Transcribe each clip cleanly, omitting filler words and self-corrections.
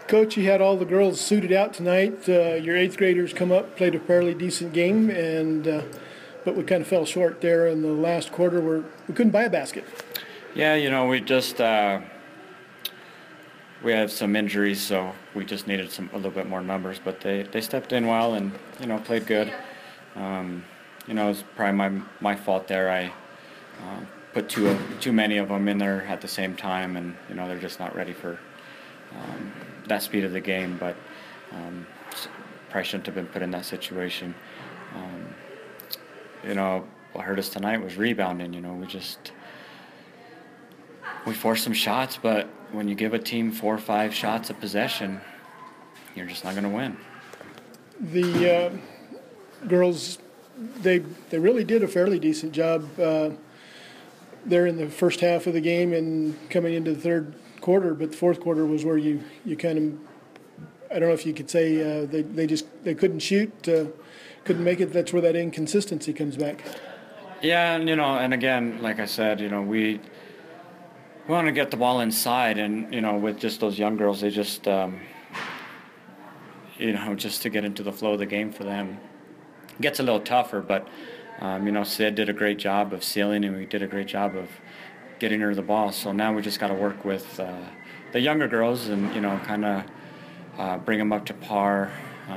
Coach, you had all the girls suited out tonight. Your eighth graders come up, played a fairly decent game, but we kind of fell short there in the last quarter where we couldn't buy a basket. Yeah, we just we had some injuries, so we just needed a little bit more numbers. But they stepped in well and played good. It was probably my fault there. I put too many of them in there at the same time, and they're just not ready for that speed of the game. But probably shouldn't have been put in that situation. What hurt us tonight was rebounding. We forced some shots, but when you give a team 4 or 5 shots a possession, you're just not going to win. The girls, they really did a fairly decent job there in the first half of the game and coming into the third quarter, but the fourth quarter was where you kind of, I don't know if you could say they couldn't shoot, couldn't make it. That's where that inconsistency comes back. Yeah, and again, like I said, we want to get the ball inside, and with just those young girls, they just just to get into the flow of the game for them gets a little tougher. But Sid did a great job of sealing, and we did a great job of getting her the ball. So now we just got to work with the younger girls and kind of bring them up to par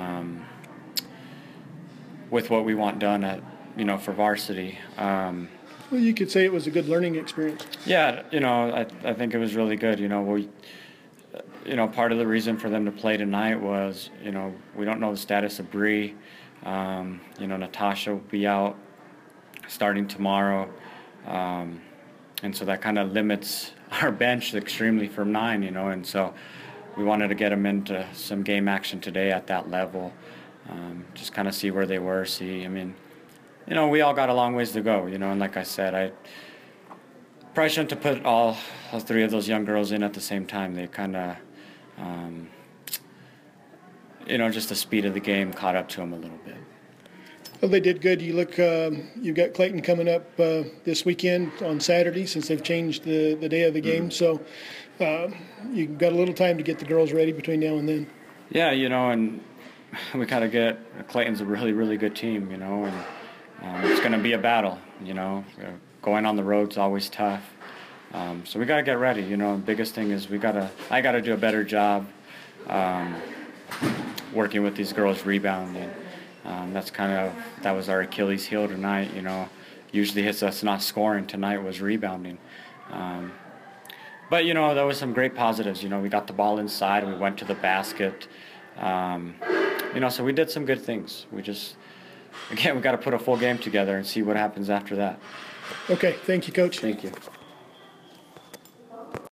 with what we want done at for varsity. Well, you could say it was a good learning experience. Yeah, I think it was really good. Part of the reason for them to play tonight was, we don't know the status of Bree. Natasha will be out starting tomorrow. And so that kind of limits our bench extremely from 9, and so we wanted to get them into some game action today at that level. Just kind of see where they were, we all got a long ways to go, and like I said, I probably shouldn't have put all 3 of those young girls in at the same time. They kind of, just the speed of the game caught up to them a little bit. Well, they did good. You look, you've got Clayton coming up this weekend on Saturday since they've changed the day of the game. So you've got a little time to get the girls ready between now and then. Yeah, and we kind of Clayton's a really, really good team, and it's going to be a battle, Going on the road's always tough. So we got to get ready, The biggest thing is I got to do a better job working with these girls rebounding. That was our Achilles heel tonight, Usually it's us not scoring. Tonight was rebounding. But, there was some great positives. We got the ball inside. We went to the basket. So we did some good things. We got to put a full game together and see what happens after that. Okay. Thank you, Coach. Thank you.